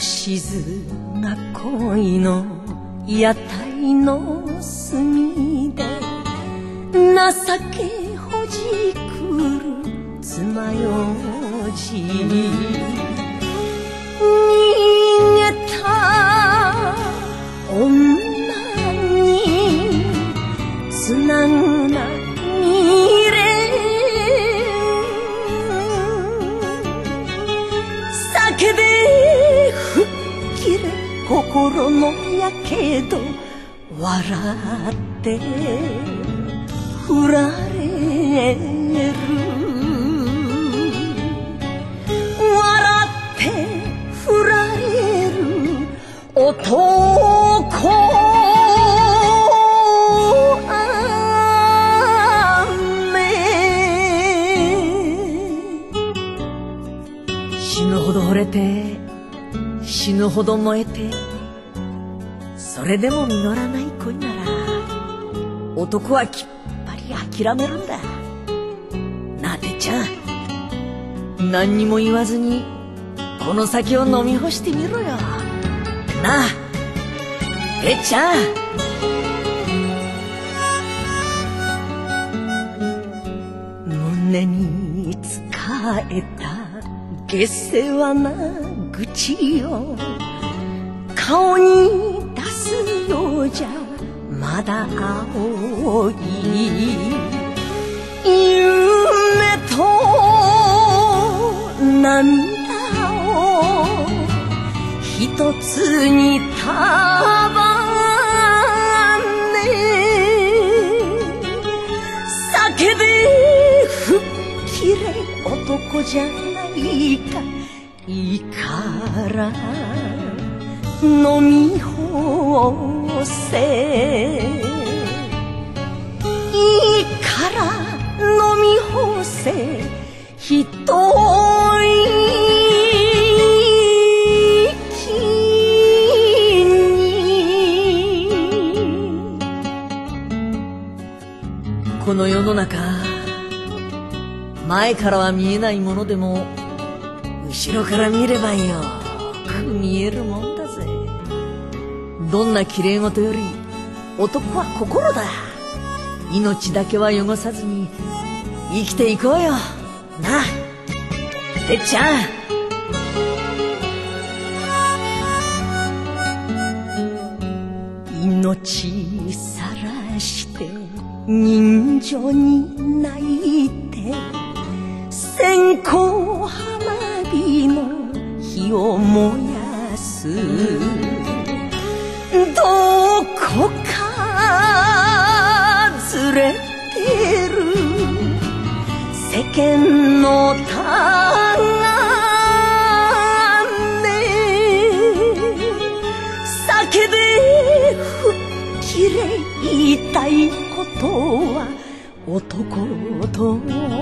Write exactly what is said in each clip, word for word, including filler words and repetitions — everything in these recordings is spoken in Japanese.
静な恋の屋台の隅で情けほじくる爪楊枝逃げた女につなぐな未練酒で吹っ切れ心のやけど笑って振られる笑って振られる男死ぬほど惚れて死ぬほど燃えてそれでも実らない恋なら男はきっぱり諦めるんだなあてっちゃん何にも言わずにこの酒を飲み干してみろよなあてっちゃん胸に使えた下世話な愚痴を顔に出すようじゃまだ青い夢と涙を一つに束ね酒で吹っ切れ男じゃないかいいから飲み干せいいから飲み干せひと息にこの世の中前からは見えないものでも後ろから見ればよく見えるもんだぜどんなきれい事より男は心だ命だけは汚さずに生きていこうよなあてっちゃん命さらして人情に泣いて線香花火の火を燃やすどこかずれてる世間の種酒で吹っ切れ言いたいことは男と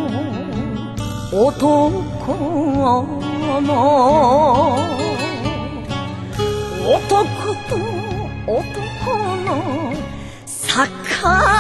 男の男と男の境